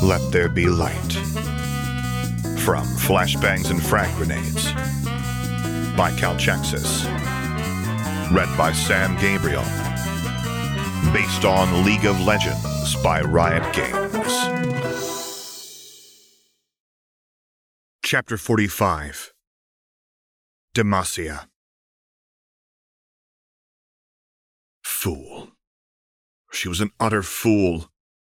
Let There Be Light. From Flashbangs and Frag Grenades by Calchexis. Read by Sam Gabriel. Based on League of Legends by Riot Games. Chapter 45. Demacia. Fool. She was an utter fool.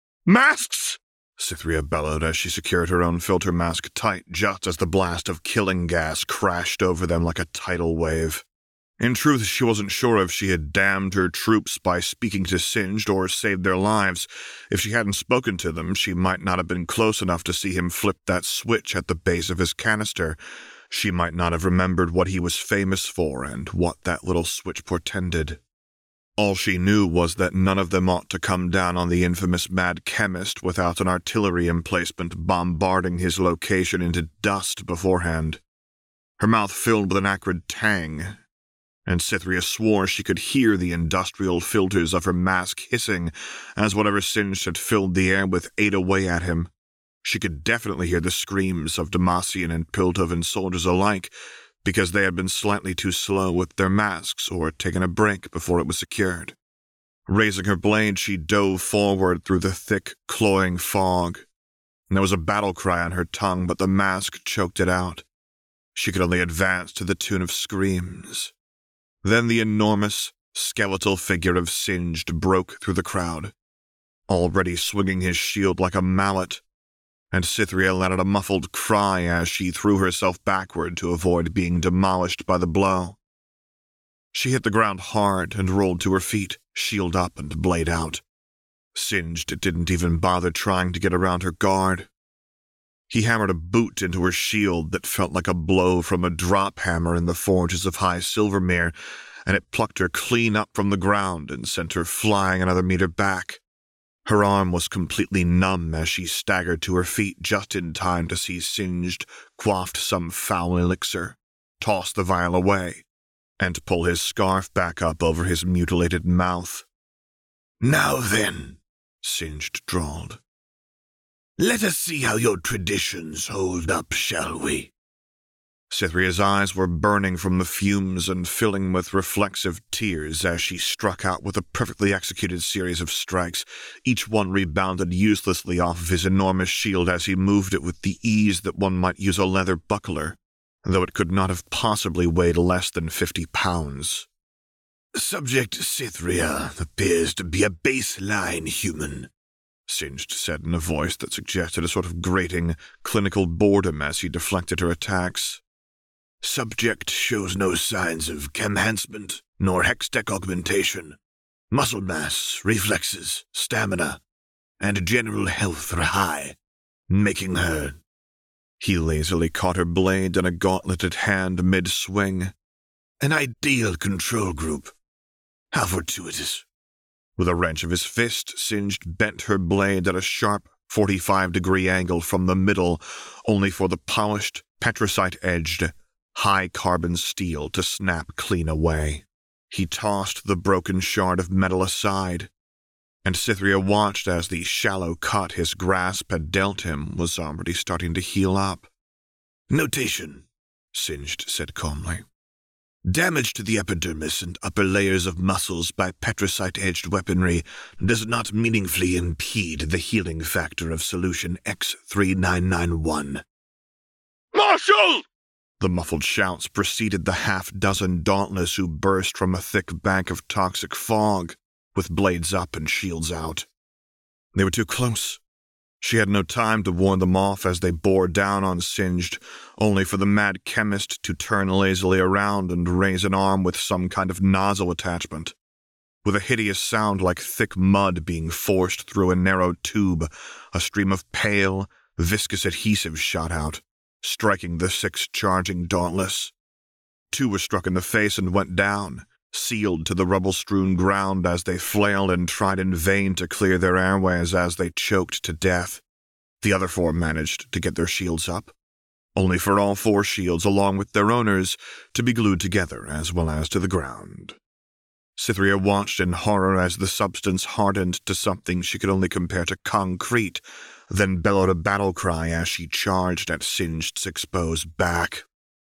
Masks! Cytherea bellowed as she secured her own filter mask tight just as the blast of killing gas crashed over them like a tidal wave. In truth, she wasn't sure if she had damned her troops by speaking to Singed or saved their lives. If she hadn't spoken to them, she might not have been close enough to see him flip that switch at the base of his canister. She might not have remembered what he was famous for and what that little switch portended. All she knew was that none of them ought to come down on the infamous mad chemist without an artillery emplacement bombarding his location into dust beforehand. Her mouth filled with an acrid tang, and Cytherea swore she could hear the industrial filters of her mask hissing as whatever Singed had filled the air with ate away at him. She could definitely hear the screams of Demacian and Piltovan soldiers alike, because they had been slightly too slow with their masks or taken a break before it was secured. Raising her blade, she dove forward through the thick, cloying fog. There was a battle cry on her tongue, but the mask choked it out. She could only advance to the tune of screams. Then the enormous, skeletal figure of Singed broke through the crowd, already swinging his shield like a mallet, and Cytherea let out a muffled cry as she threw herself backward to avoid being demolished by the blow. She hit the ground hard and rolled to her feet, shield up and blade out. Singed didn't even bother trying to get around her guard. He hammered a boot into her shield that felt like a blow from a drop hammer in the forges of High Silvermere, and it plucked her clean up from the ground and sent her flying another meter back. Her arm was completely numb as she staggered to her feet just in time to see Singed quaff some foul elixir, toss the vial away, and pull his scarf back up over his mutilated mouth. "Now then," Singed drawled. "let us see how your traditions hold up, shall we?" Cytherea's eyes were burning from the fumes and filling with reflexive tears as she struck out with a perfectly executed series of strikes. Each one rebounded uselessly off of his enormous shield as he moved it with the ease that one might use a leather buckler, though it could not have possibly weighed less than 50 pounds. "Subject Cytherea appears to be a baseline human," Singed said in a voice that suggested a sort of grating, clinical boredom as he deflected her attacks. "Subject shows no signs of chem-enhancement, nor hextech augmentation. Muscle mass, reflexes, stamina, and general health are high, making her—" He lazily caught her blade in a gauntleted hand mid-swing. "an ideal control group. How fortuitous." With a wrench of his fist, Singed bent her blade at a sharp 45-degree angle from the middle, only for the polished, petrocite-edged, high-carbon steel to snap clean away. He tossed the broken shard of metal aside, and Cytherea watched as the shallow cut his grasp had dealt him was already starting to heal up. "Notation," Singed said calmly. "Damage to the epidermis and upper layers of muscles by petrocite-edged weaponry does not meaningfully impede the healing factor of solution X3991. "Marshal!" The muffled shouts preceded the half-dozen dauntless who burst from a thick bank of toxic fog, with blades up and shields out. They were too close. She had no time to warn them off as they bore down on Singed, only for the mad chemist to turn lazily around and raise an arm with some kind of nozzle attachment. With a hideous sound like thick mud being forced through a narrow tube, a stream of pale, viscous adhesive shot out, striking the 6 charging dauntless. 2 were struck in the face and went down, sealed to the rubble-strewn ground as they flailed and tried in vain to clear their airways as they choked to death. The other 4 managed to get their shields up, only for all 4 shields, along with their owners, to be glued together as well as to the ground. Cytherea watched in horror as the substance hardened to something she could only compare to concrete, then bellowed a battle cry as she charged at Singed's exposed back.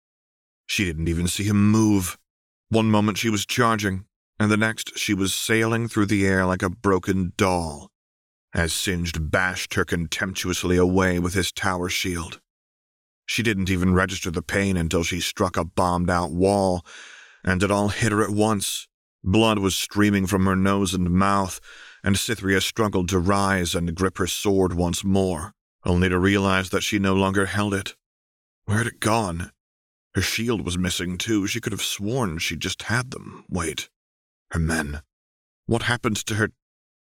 She didn't even see him move. One moment she was charging, and the next she was sailing through the air like a broken doll, as Singed bashed her contemptuously away with his tower shield. She didn't even register the pain until she struck a bombed-out wall, and it all hit her at once. Blood was streaming from her nose and mouth, and Cytherea struggled to rise and grip her sword once more, only to realize that she no longer held it. Where had it gone? Her shield was missing, too. She could have sworn she just had them. Wait. Her men. What happened to her?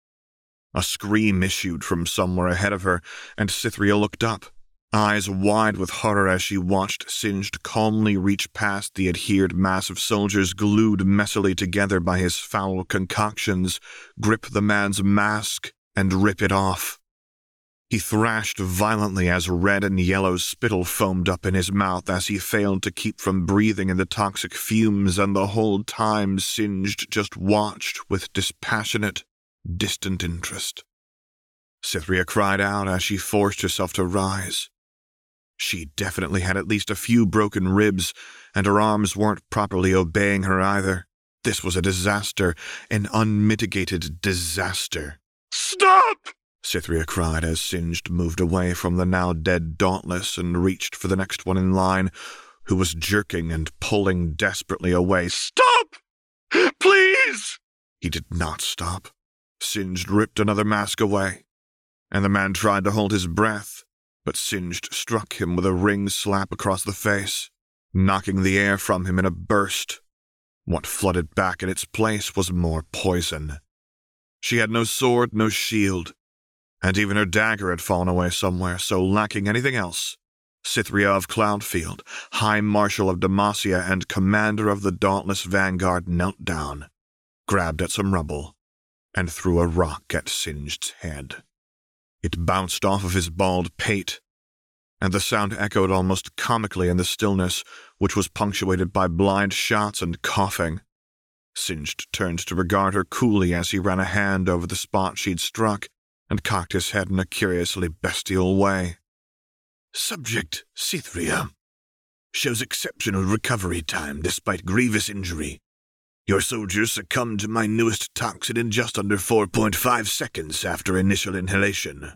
A scream issued from somewhere ahead of her, and Cytherea looked up, eyes wide with horror as she watched Singed calmly reach past the adhered mass of soldiers glued messily together by his foul concoctions, grip the man's mask, and rip it off. He thrashed violently as red and yellow spittle foamed up in his mouth as he failed to keep from breathing in the toxic fumes, and the whole time Singed just watched with dispassionate, distant interest. Cytherea cried out as she forced herself to rise. She definitely had at least a few broken ribs, and her arms weren't properly obeying her either. This was a disaster, an unmitigated disaster. "Stop!" Cytherea cried as Singed moved away from the now dead Dauntless and reached for the next one in line, who was jerking and pulling desperately away. "Stop! Please!" He did not stop. Singed ripped another mask away, and the man tried to hold his breath, but Singed struck him with a ring slap across the face, knocking the air from him in a burst. What flooded back in its place was more poison. She had no sword, no shield, and even her dagger had fallen away somewhere, so lacking anything else, Cytherea of Cloudfield, High Marshal of Demacia and commander of the Dauntless Vanguard, knelt down, grabbed at some rubble, and threw a rock at Singed's head. It bounced off of his bald pate, and the sound echoed almost comically in the stillness, which was punctuated by blind shots and coughing. Singed turned to regard her coolly as he ran a hand over the spot she'd struck, and cocked his head in a curiously bestial way. "Subject, Cytherea. Shows exceptional recovery time despite grievous injury. Your soldiers succumbed to my newest toxin in just under 4.5 seconds after initial inhalation.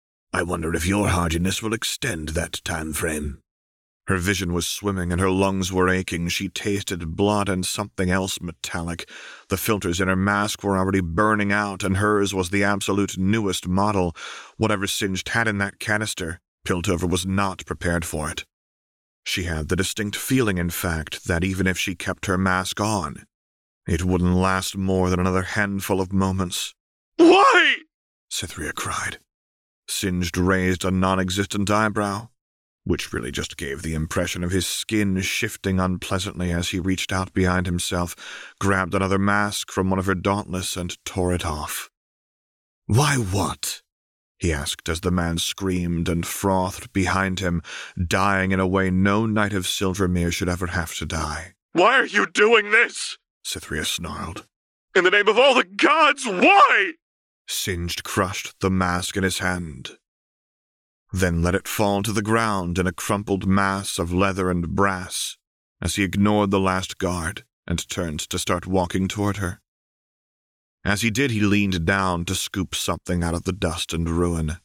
I wonder if your hardiness will extend that time frame." Her vision was swimming and her lungs were aching. She tasted blood and something else metallic. The filters in her mask were already burning out, and hers was the absolute newest model. Whatever Singed had in that canister, Piltover was not prepared for it. She had the distinct feeling, in fact, that even if she kept her mask on, it wouldn't last more than another handful of moments. "Why?" Cytherea cried. Singed raised a non-existent eyebrow, which really just gave the impression of his skin shifting unpleasantly as he reached out behind himself, grabbed another mask from one of her Dauntless, and tore it off. "Why what?" he asked as the man screamed and frothed behind him, dying in a way no Knight of Silvermere should ever have to die. "Why are you doing this?" Cytherea snarled. "In the name of all the gods, why?" Singed crushed the mask in his hand, then let it fall to the ground in a crumpled mass of leather and brass as he ignored the last guard and turned to start walking toward her. As he did, he leaned down to scoop something out of the dust and ruin.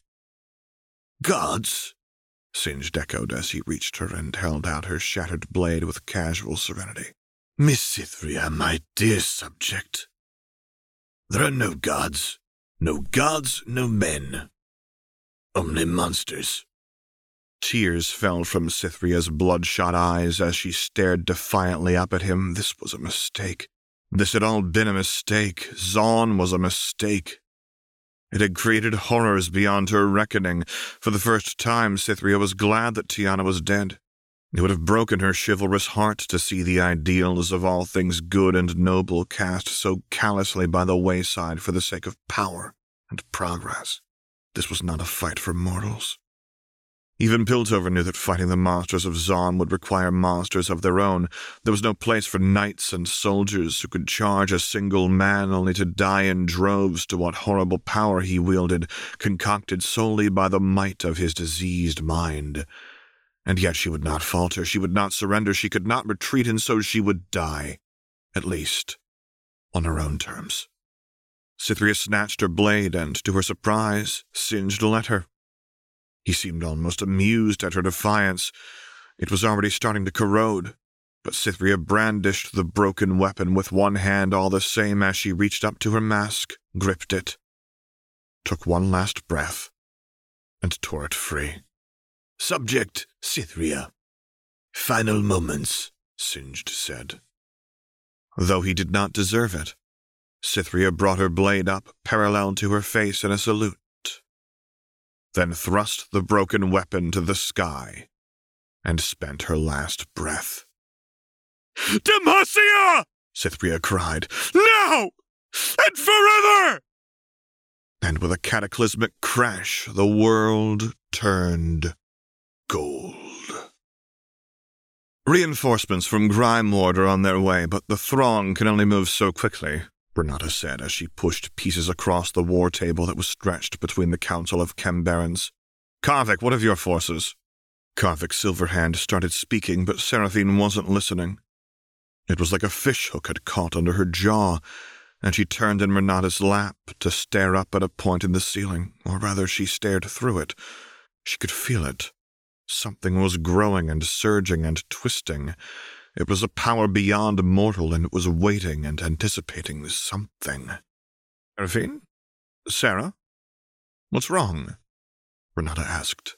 "Gods?" Singed echoed as he reached her and held out her shattered blade with casual serenity. "Miss Cytherea, my dear subject. There are no gods, no men. Only monsters." Tears fell from Cytherea's bloodshot eyes as she stared defiantly up at him. This was a mistake. This had all been a mistake. Zaun was a mistake. It had created horrors beyond her reckoning. For the first time, Cytherea was glad that Tiana was dead. It would have broken her chivalrous heart to see the ideals of all things good and noble cast so callously by the wayside for the sake of power and progress. This was not a fight for mortals. Even Piltover knew that fighting the monsters of Zaun would require monsters of their own. There was no place for knights and soldiers who could charge a single man only to die in droves to what horrible power he wielded, concocted solely by the might of his diseased mind. And yet she would not falter, she would not surrender, she could not retreat, and so she would die. At least, on her own terms. Cytherea snatched her blade and, to her surprise, Singed let her. He seemed almost amused at her defiance. It was already starting to corrode, but Cytherea brandished the broken weapon with one hand all the same as she reached up to her mask, gripped it, took one last breath, and tore it free. "Subject, Cytherea. Final moments," Singed said. Though he did not deserve it, Cytherea brought her blade up parallel to her face in a salute, then thrust the broken weapon to the sky and spent her last breath. "Demacia!" Cytherea cried. "Now! And forever!" And with a cataclysmic crash, the world turned gold. Reinforcements from Grimoire are on their way, but the throng can only move so quickly, Renata said as she pushed pieces across the war table that was stretched between the Council of Chembarons. "Karvik, what of your forces?" Karvik Silverhand started speaking, but Seraphine wasn't listening. It was like a fishhook had caught under her jaw, and she turned in Renata's lap to stare up at a point in the ceiling, or rather she stared through it. She could feel it. Something was growing and surging and twisting. It was a power beyond mortal, and it was waiting and anticipating something. "Seraphine? Sarah? What's wrong?" Renata asked.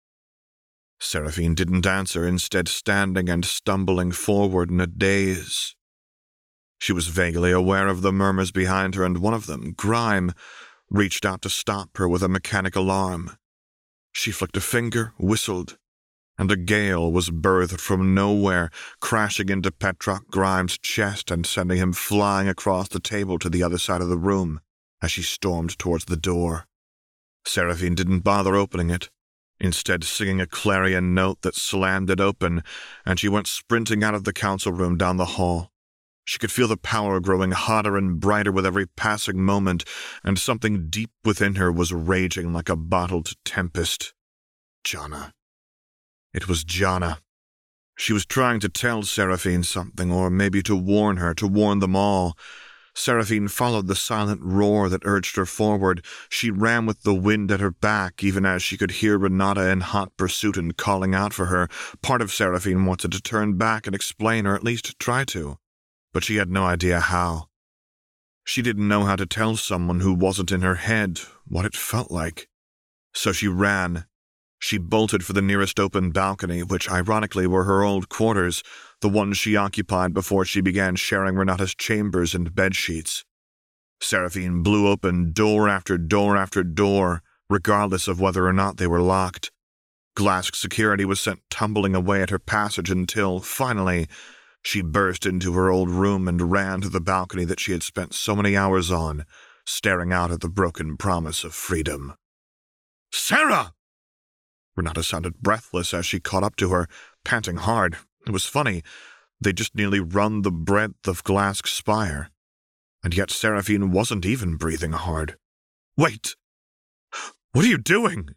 Seraphine didn't answer, instead standing and stumbling forward in a daze. She was vaguely aware of the murmurs behind her, and one of them, Grime, reached out to stop her with a mechanical arm. She flicked a finger, whistled, and a gale was birthed from nowhere, crashing into Petrock Grimes' chest and sending him flying across the table to the other side of the room as she stormed towards the door. Seraphine didn't bother opening it, instead singing a clarion note that slammed it open, and she went sprinting out of the council room down the hall. She could feel the power growing hotter and brighter with every passing moment, and something deep within her was raging like a bottled tempest. Janna. It was Janna. She was trying to tell Seraphine something, or maybe to warn her, to warn them all. Seraphine followed the silent roar that urged her forward. She ran with the wind at her back, even as she could hear Renata in hot pursuit and calling out for her. Part of Seraphine wanted to turn back and explain, or at least try to, but she had no idea how. She didn't know how to tell someone who wasn't in her head what it felt like. So she ran. She bolted for the nearest open balcony, which ironically were her old quarters, the ones she occupied before she began sharing Renata's chambers and bedsheets. Seraphine blew open door after door after door, regardless of whether or not they were locked. Glass security was sent tumbling away at her passage until, finally, she burst into her old room and ran to the balcony that she had spent so many hours on, staring out at the broken promise of freedom. "Sarah!" Renata sounded breathless as she caught up to her, panting hard. It was funny. They'd just nearly run the breadth of Glask Spire. And yet Seraphine wasn't even breathing hard. "Wait! What are you doing?"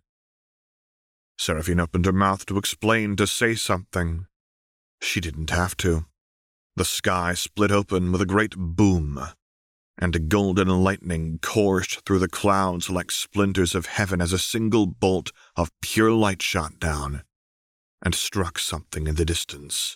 Seraphine opened her mouth to explain, to say something. She didn't have to. The sky split open with a great boom, and golden lightning coursed through the clouds like splinters of heaven as a single bolt of pure light shot down and struck something in the distance.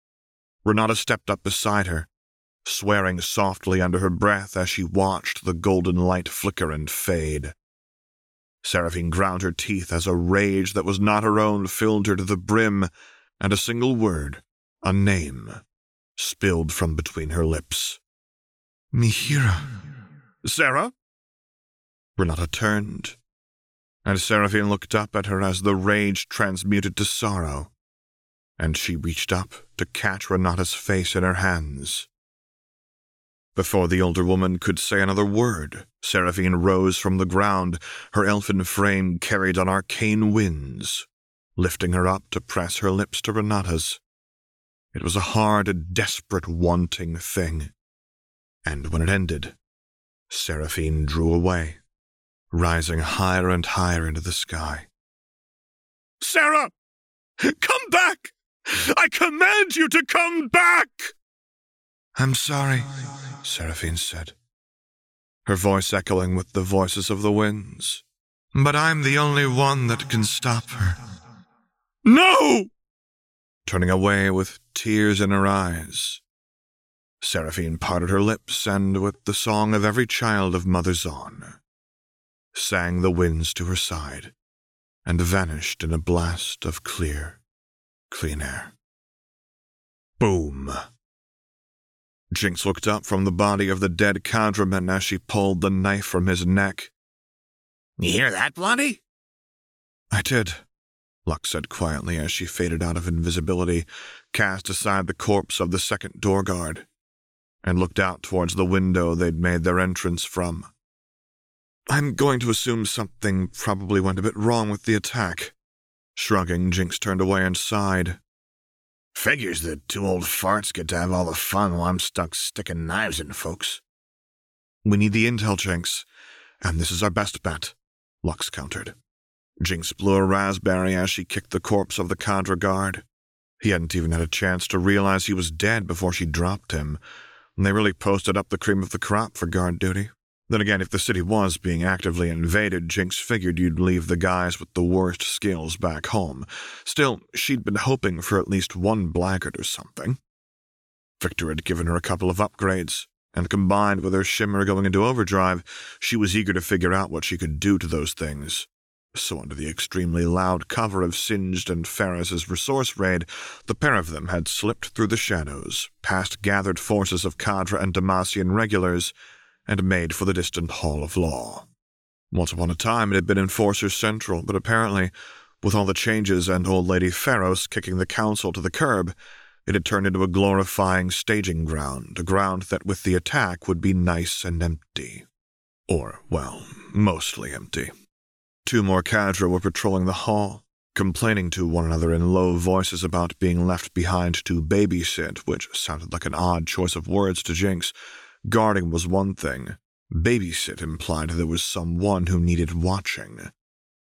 Renata stepped up beside her, swearing softly under her breath as she watched the golden light flicker and fade. Seraphine ground her teeth as a rage that was not her own filled her to the brim, and a single word, a name, spilled from between her lips. "Mihira." "Sarah?" Renata turned, and Seraphine looked up at her as the rage transmuted to sorrow, and she reached up to catch Renata's face in her hands. Before the older woman could say another word, Seraphine rose from the ground, her elfin frame carried on arcane winds, lifting her up to press her lips to Renata's. It was a hard, desperate, wanting thing. And when it ended, Seraphine drew away, rising higher and higher into the sky. "Sarah! Come back! I command you to come back!" "I'm sorry," Seraphine said, her voice echoing with the voices of the winds. "But I'm the only one that can stop her." "No!" Turning away with tears in her eyes, Seraphine parted her lips and, with the song of every child of Mother Zaun, sang the winds to her side and vanished in a blast of clear, clean air. Boom! Jinx looked up from the body of the dead cadreman as she pulled the knife from his neck. "You hear that, Blondie?" "I did," Lux said quietly as she faded out of invisibility, cast aside the corpse of the second door guard, and looked out towards the window they'd made their entrance from. "I'm going to assume something probably went a bit wrong with the attack." Shrugging, Jinx turned away and sighed. "Figures that two old farts get to have all the fun while I'm stuck sticking knives in folks." "We need the intel, Jinx, and this is our best bet," Lux countered. Jinx blew a raspberry as she kicked the corpse of the cadre guard. He hadn't even had a chance to realize he was dead before she dropped him, and they really posted up the cream of the crop for guard duty. Then again, if the city was being actively invaded, Jinx figured you'd leave the guys with the worst skills back home. Still, she'd been hoping for at least one blackguard or something. Victor had given her a couple of upgrades, and combined with her shimmer going into overdrive, she was eager to figure out what she could do to those things. So under the extremely loud cover of Singed and Ferris's resource raid, the pair of them had slipped through the shadows, past gathered forces of cadre and Demacian regulars, and made for the distant Hall of Law. Once upon a time it had been Enforcer Central, but apparently, with all the changes and Old Lady Pharos kicking the council to the curb, it had turned into a glorifying staging ground, a ground that with the attack would be nice and empty. Or, well, mostly empty. Two more cadre were patrolling the hall, complaining to one another in low voices about being left behind to babysit, which sounded like an odd choice of words to Jinx. Guarding was one thing. Babysit implied there was someone who needed watching.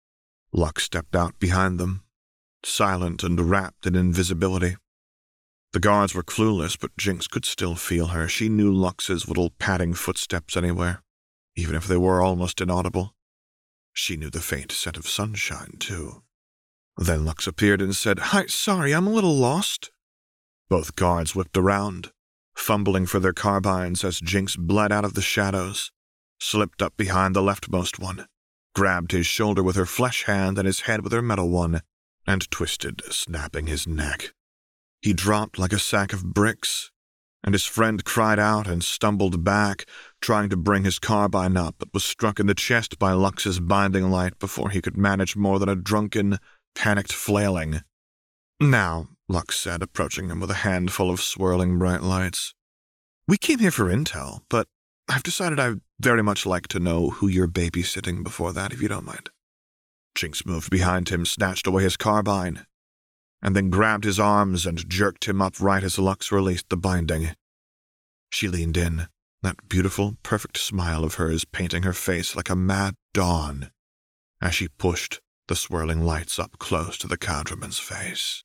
Lux stepped out behind them, silent and wrapped in invisibility. The guards were clueless, but Jinx could still feel her. She knew Lux's little padding footsteps anywhere, even if they were almost inaudible. She knew the faint scent of sunshine, too. Then Lux appeared and said, "Hi, sorry, I'm a little lost." Both guards whipped around, fumbling for their carbines as Jinx bled out of the shadows, slipped up behind the leftmost one, grabbed his shoulder with her flesh hand and his head with her metal one, and twisted, snapping his neck. He dropped like a sack of bricks, and his friend cried out and stumbled back, trying to bring his carbine up, but was struck in the chest by Lux's binding light before he could manage more than a drunken, panicked flailing. "Now," Lux said, approaching him with a handful of swirling bright lights, "we came here for intel, but I've decided I'd very much like to know who you're babysitting before that, if you don't mind." Jinx moved behind him, snatched away his carbine, and then grabbed his arms and jerked him upright as Lux released the binding. She leaned in, that beautiful, perfect smile of hers painting her face like a mad dawn, as she pushed the swirling lights up close to the cadreman's face.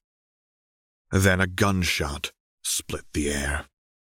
Then a gunshot split the air.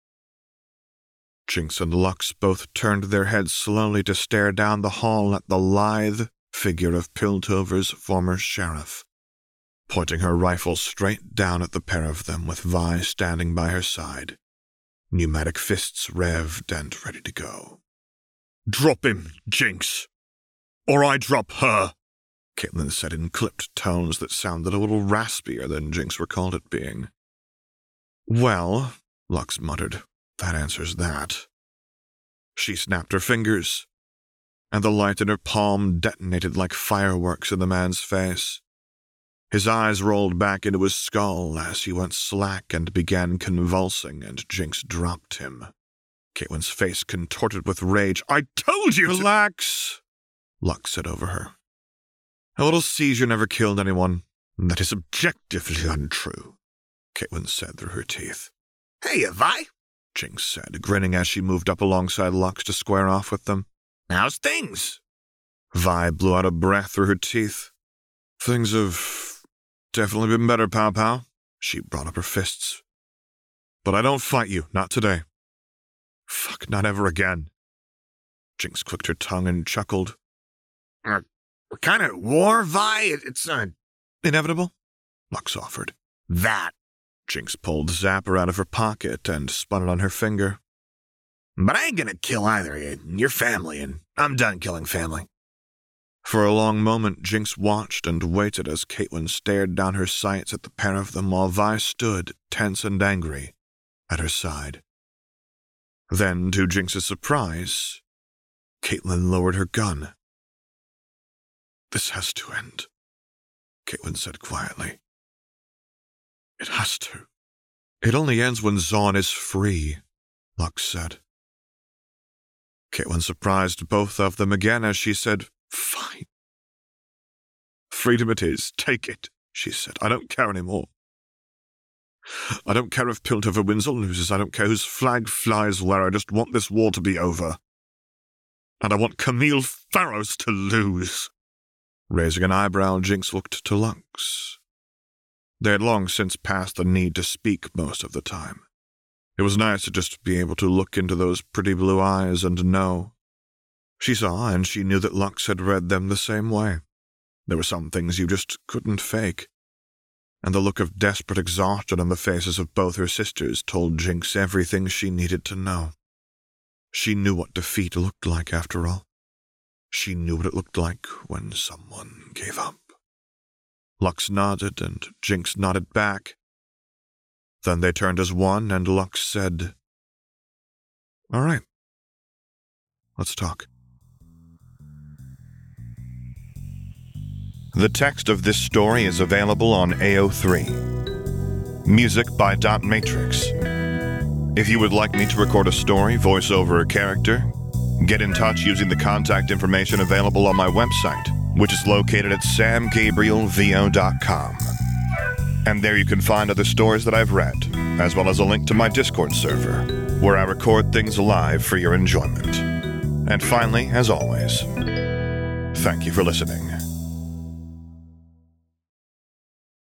Jinx and Lux both turned their heads slowly to stare down the hall at the lithe figure of Piltover's former sheriff, pointing her rifle straight down at the pair of them with Vi standing by her side, pneumatic fists revved and ready to go. "Drop him, Jinx, or I drop her," Caitlin said in clipped tones that sounded a little raspier than Jinx recalled it being. "Well," Lux muttered, "that answers that." She snapped her fingers, and the light in her palm detonated like fireworks in the man's face. His eyes rolled back into his skull as he went slack and began convulsing, and Jinx dropped him. Caitlin's face contorted with rage. "I told you to—" "Relax," Lux said over her. "A little seizure never killed anyone. That is objectively untrue, Caitlin said through her teeth. Hey, Vi, Jinx said, grinning as she moved up alongside Lux to square off with them. how's things? Vi blew out a breath through her teeth. Things have definitely been better, Pow Pow. She brought up her fists. But I don't fight you, not today. Fuck, not ever again. Jinx clicked her tongue and chuckled. We're kind of at war, Vi. It's Inevitable? Lux offered. that. Jinx pulled Zapper out of her pocket and spun it on her finger. But I ain't gonna kill either of you. Your family, and I'm done killing family. For a long moment, Jinx watched and waited as Caitlin stared down her sights at the pair of them while Vi stood, tense and angry, at her side. Then, to Jinx's surprise, Caitlin lowered her gun. This has to end, Caitlin said quietly. It has to. It only ends when Zaun is free, Lux said. Caitlin surprised both of them again as she said, Fine. Freedom it is. Take it, she said. I don't care anymore. I don't care if Piltover wins or loses. I don't care whose flag flies where. I just want this war to be over. And I want Camille Farrows to lose. Raising an eyebrow, Jinx looked to Lux. They had long since passed the need to speak most of the time. It was nice to just be able to look into those pretty blue eyes and know. She saw, and she knew that Lux had read them the same way. There were some things you just couldn't fake. And the look of desperate exhaustion on the faces of both her sisters told Jinx everything she needed to know. She knew what defeat looked like, after all. She knew what it looked like when someone gave up. Lux nodded, and Jinx nodded back. Then they turned as one, and Lux said, All right. Let's talk. The text of this story is available on AO3. Music by Dot Matrix. If you would like me to record a story, voice over a character, get in touch using the contact information available on my website, which is located at samgabrielvo.com. And there you can find other stories that I've read, as well as a link to my Discord server, where I record things live for your enjoyment. And finally, as always, thank you for listening.